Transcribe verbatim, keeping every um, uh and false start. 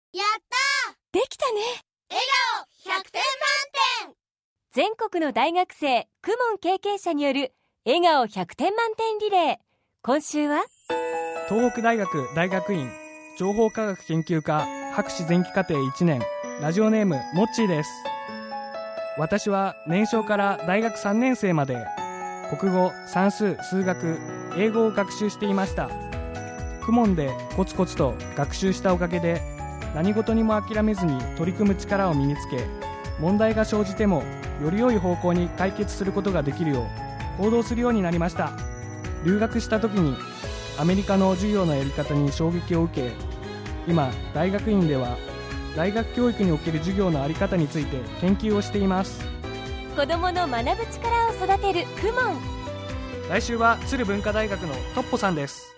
やったできたね。 笑顔ひゃくてん満点。 全国の大学生公文経験者による笑顔ひゃくてん満点リレー。今週は東北大学大学院情報科学研究科博士前期課程いちねん、ラジオネームモッチーです。私は年少から大学さんねん生まで国語、算数、数学、英語を学習していました。公文でコツコツと学習したおかげで何事にも諦めずに取り組む力を身につけ、問題が生じてもより良い方向に解決することができるよう行動するようになりました。留学した時にアメリカの授業のやり方に衝撃を受け、今大学院では大学教育における授業のあり方について研究をしています。 子どもの学ぶ力を育てる公文。 来週は鶴文化大学のトッポさんです。